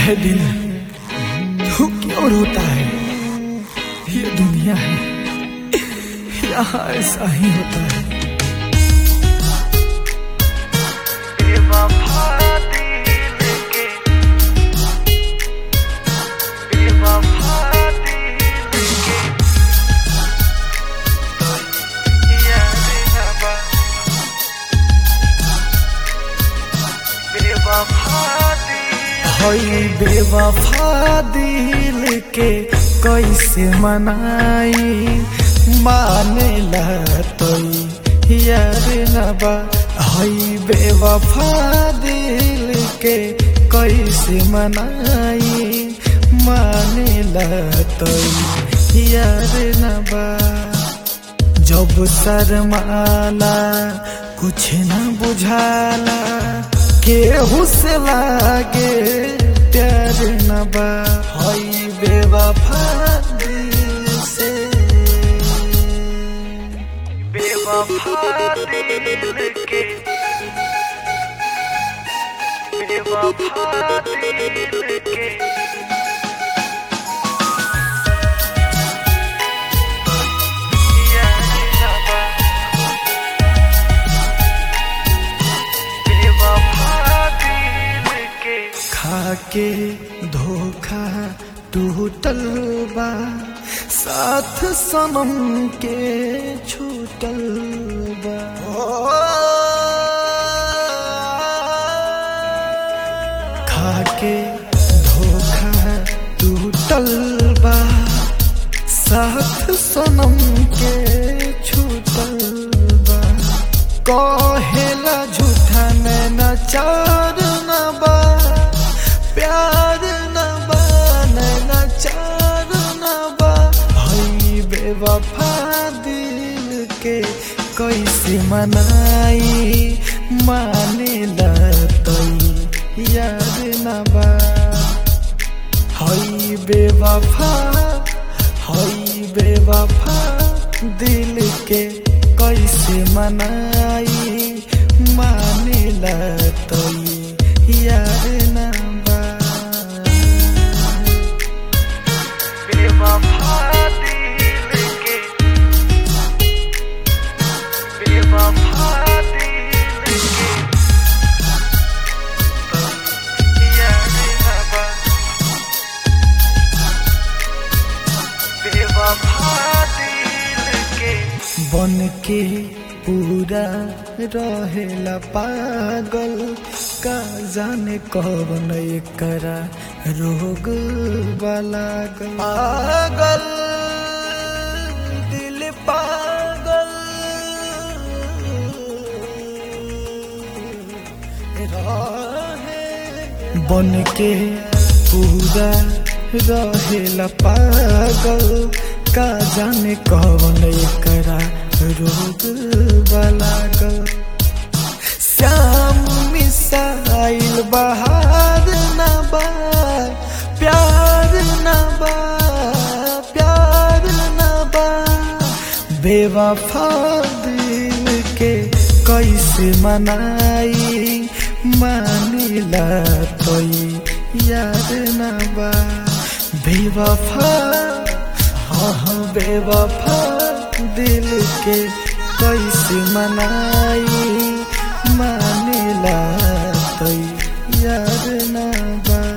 है दिल, तू क्यों रोता है? ये दुनिया है, यहाँ ऐसा ही होता है। हई बेवफा दिल के कैसे मनाई, माने लतई यार नबा। हई बेवफा दिल के कैसे मनाई, माने लतई यार नबा। जब शर्माला कुछ न बुझाला, केहू से लागे प्यार न बा। हई बेवफा दिल से, बेवफा दिल के, बेवफा दिल के। खाके धोखा टूटल बा, साथ सनम के छूटल बा। खाके धोखा टूटल बा, साथ सनम के छूटल बा। कहेला झूठा नैना चार न बा, प्यार न बा नैना चार न बा। हई बेवफा दिल के कैसे मनाई, माने लतई यार न बा। हई बेवफा, हई बेवफा दिल के कैसे मनाई, माने लतई यार न बा। बेवफा दिल के, बेवफा दिल के, यार न बा। बेवफा दिल के बन के पूरा रहेला पागल, का जाने कौन एकरा रोग लागल। पागल दिल पागल रहे, बन के पूरा रहेला पागल, का जाने कौन एकरा रोग लागल। श्याम मिसाइल बहार न बा, प्यार न बा, प्यार न बा। बेवफा दिल के कैसे मनाई, माने लतई यार न बा। बेवफा, हाँ बेवफा दिल के कैसे मनाई, माने लतई यार न बा।